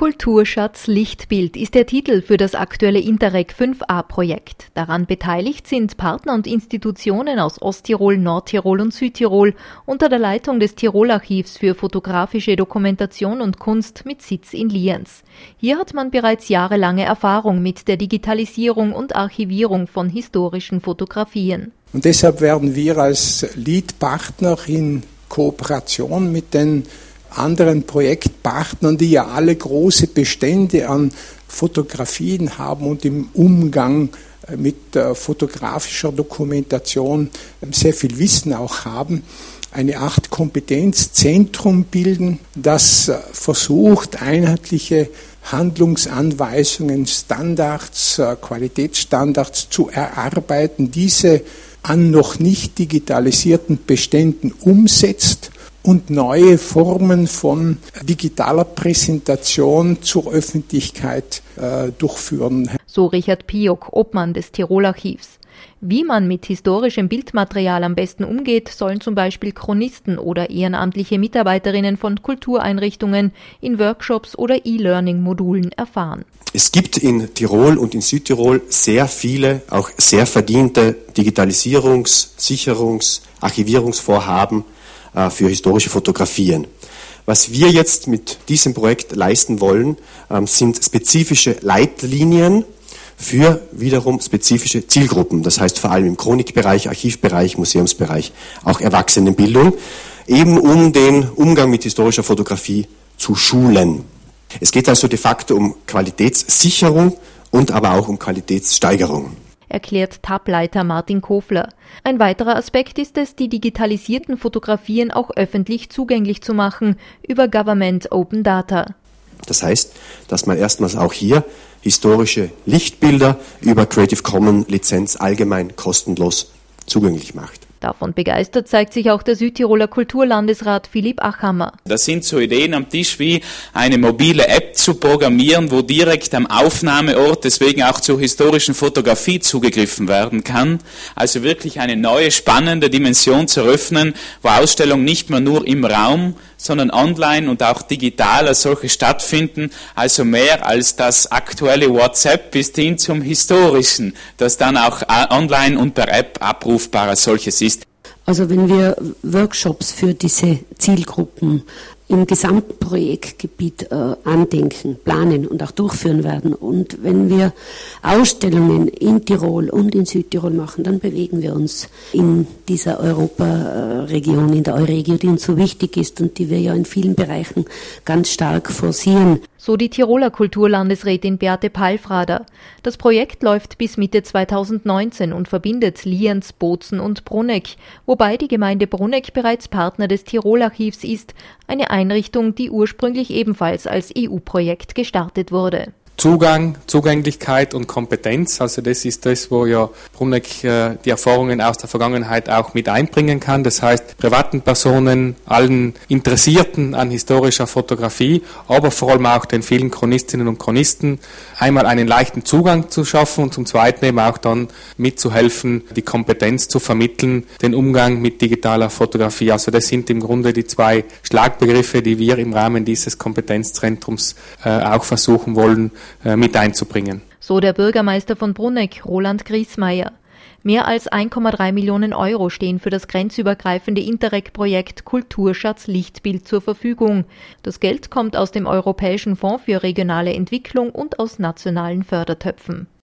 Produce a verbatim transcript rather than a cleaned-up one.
Kulturschatz Lichtbild ist der Titel für das aktuelle Interreg fünf a-Projekt. Daran beteiligt sind Partner und Institutionen aus Osttirol, Nordtirol und Südtirol unter der Leitung des Tirolarchivs für fotografische Dokumentation und Kunst mit Sitz in Lienz. Hier hat man bereits jahrelange Erfahrung mit der Digitalisierung und Archivierung von historischen Fotografien. Und deshalb werden wir als Lead-Partner in Kooperation mit den anderen Projektpartnern, die ja alle große Bestände an Fotografien haben und im Umgang mit fotografischer Dokumentation sehr viel Wissen auch haben, eine Art Kompetenzzentrum bilden, das versucht, einheitliche Handlungsanweisungen, Standards, Qualitätsstandards zu erarbeiten, diese an noch nicht digitalisierten Beständen umsetzt und neue Formen von digitaler Präsentation zur Öffentlichkeit äh, durchführen. So Richard Piok, Obmann des Tirolarchivs. Wie man mit historischem Bildmaterial am besten umgeht, sollen zum Beispiel Chronisten oder ehrenamtliche Mitarbeiterinnen von Kultureinrichtungen in Workshops oder E-Learning-Modulen erfahren. Es gibt in Tirol und in Südtirol sehr viele, auch sehr verdiente Digitalisierungs-, Sicherungs-, Archivierungsvorhaben äh, für historische Fotografien. Was wir jetzt mit diesem Projekt leisten wollen, ähm, sind spezifische Leitlinien für wiederum spezifische Zielgruppen. Das heißt vor allem im Chronikbereich, Archivbereich, Museumsbereich, auch Erwachsenenbildung, eben um den Umgang mit historischer Fotografie zu schulen. Es geht also de facto um Qualitätssicherung und aber auch um Qualitätssteigerung, erklärt Tab-Leiter Martin Kofler. Ein weiterer Aspekt ist es, die digitalisierten Fotografien auch öffentlich zugänglich zu machen über Government Open Data. Das heißt, dass man erstmals auch hier historische Lichtbilder über Creative Commons Lizenz allgemein kostenlos zugänglich macht. Davon begeistert zeigt sich auch der Südtiroler Kulturlandesrat Philipp Achammer. Das sind so Ideen am Tisch wie eine mobile App zu programmieren, wo direkt am Aufnahmeort, deswegen auch zur historischen Fotografie zugegriffen werden kann. Also wirklich eine neue, spannende Dimension zu eröffnen, wo Ausstellungen nicht mehr nur im Raum, sondern online und auch digital als solche stattfinden. Also mehr als das aktuelle WhatsApp bis hin zum historischen, das dann auch online und per App abrufbar als solches ist. Also wenn wir Workshops für diese Zielgruppen im gesamten Projektgebiet äh, andenken, planen und auch durchführen werden und wenn wir Ausstellungen in Tirol und in Südtirol machen, dann bewegen wir uns in dieser Europaregion, in der Euregio, die uns so wichtig ist und die wir ja in vielen Bereichen ganz stark forcieren. So die Tiroler Kulturlandesrätin Beate Palfrader. Das Projekt läuft bis Mitte zweitausendneunzehn und verbindet Lienz, Bozen und Bruneck, wobei die Gemeinde Bruneck bereits Partner des Tirolarchivs ist, eine Einrichtung, die ursprünglich ebenfalls als E U-Projekt gestartet wurde. Zugang, Zugänglichkeit und Kompetenz, also das ist das, wo ja Bruneck äh, die Erfahrungen aus der Vergangenheit auch mit einbringen kann. Das heißt, privaten Personen, allen Interessierten an historischer Fotografie, aber vor allem auch den vielen Chronistinnen und Chronisten, einmal einen leichten Zugang zu schaffen und zum Zweiten eben auch dann mitzuhelfen, die Kompetenz zu vermitteln, den Umgang mit digitaler Fotografie. Also das sind im Grunde die zwei Schlagbegriffe, die wir im Rahmen dieses Kompetenzzentrums äh, auch versuchen wollen, mit einzubringen. So der Bürgermeister von Bruneck, Roland Griesmeier. Mehr als eins Komma drei Millionen Euro stehen für das grenzübergreifende Interreg-Projekt Kulturschatz Lichtbild zur Verfügung. Das Geld kommt aus dem Europäischen Fonds für regionale Entwicklung und aus nationalen Fördertöpfen.